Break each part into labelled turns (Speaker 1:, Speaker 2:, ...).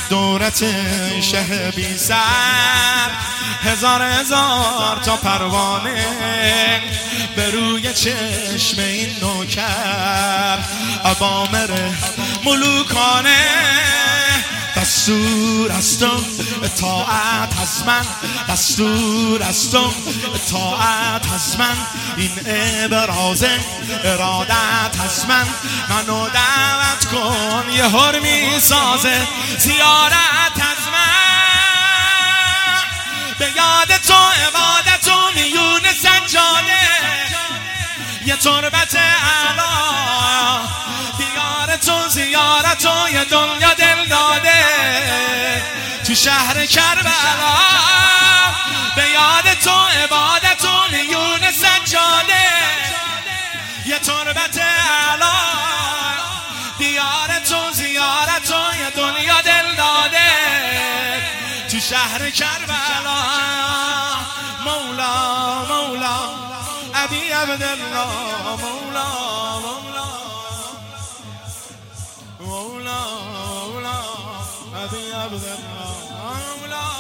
Speaker 1: دورت شه بی سر، هزار تا پروانه به روی چشم این نوکر، اوامر ملوکانه دستور از تو، اطاعت از من دستور از تو، اطاعت از من این ابراز ارادت از من، منو دعوت کن یه هر می سازه زیارت از من، به یاد تو عبادت و میون سجاده یه تربت اعلا، دیار تو زیارت و یه دنیا دل داده تو شهر کربلا، به یاد تو عبادت و میون سجاده یه تربت اعلا، دیار تو زیارت و یه دنیا دل داده تو شهر کربلا. مولا مولا ابی عبدالله، مولا مولا مولا مولا ابی عبدالله، مولا.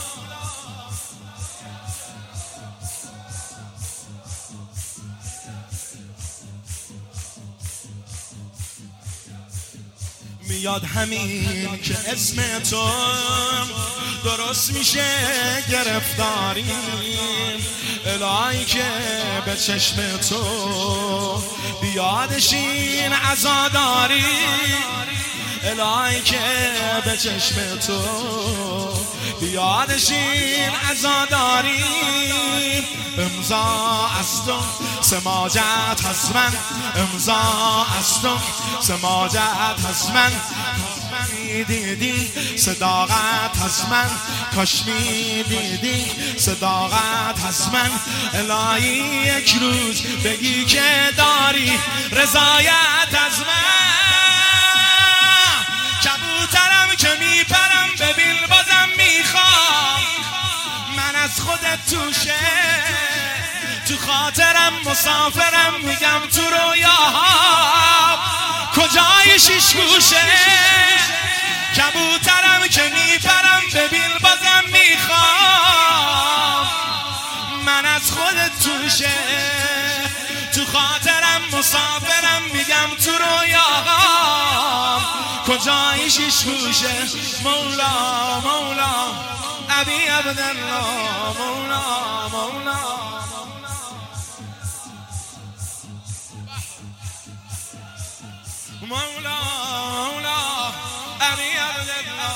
Speaker 1: میاد همین که اسم تو درست میشه گرفتاری، الهی که به چشم تو بیادش این عزاداری، الهی که به چشم تو بیادش این عزاداری، امضا از تو سماجت از من، امضا از تو سماجت از من، میدیدی صداقت از من، کاش میدیدی صداقت از من، الهی یک روز بگی که داری رضایت از من، کبوترم که میپرم ببین بازم میخوام، من از خودت توشه تو خاطرم مسافرم، میگم تو رویاها کجای شیش گوشه، کبوترم که میپرم ببین بازم میخوام، من از خودت توشه تو خاطرم مسافرم، میگم تو رویاها کجای شیش گوشه. مولا مولا ابی عبدالله، مولا مولا مولا مولا ابی عبدالله.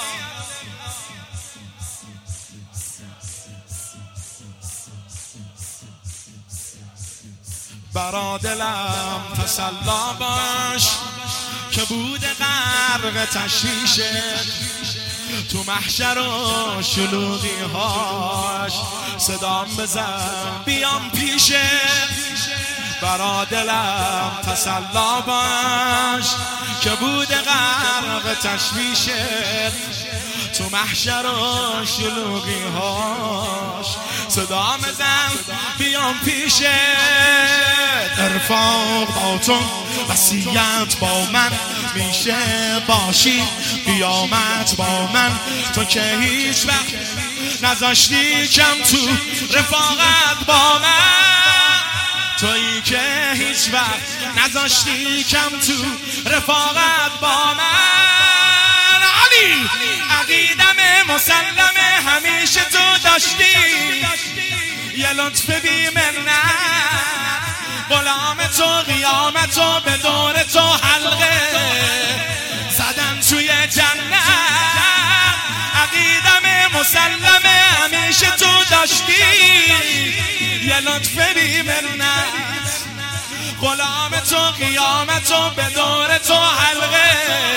Speaker 1: برا دلم تسلا باش که بوده غرق تشویشه، تو محشر و شلوغی هاش صدام بزن بیام پیشه، برا دلم تسلا باش که بوده غرق تشویشه، تو محشر و شلوغی هاش صدام بزن بیام پیشه، ارفاق با تو وصیت با من میشه باشی قیامت با من، تو که هیچ وقت نذاشتی کم تو رفاقت با من، تویی که هیچ وقت نذاشتی کم تو رفاقت با من، علی عقیدم مسلمه همیشه تو داشتی یه لطف بی منت، غلام تو قیامتو به دور تو حلقه زدن توی جنت، عقیدم مسلمه همیشه تو داشتی یه لطف بی منت، غلام تو قیامتو به دور تو حلقه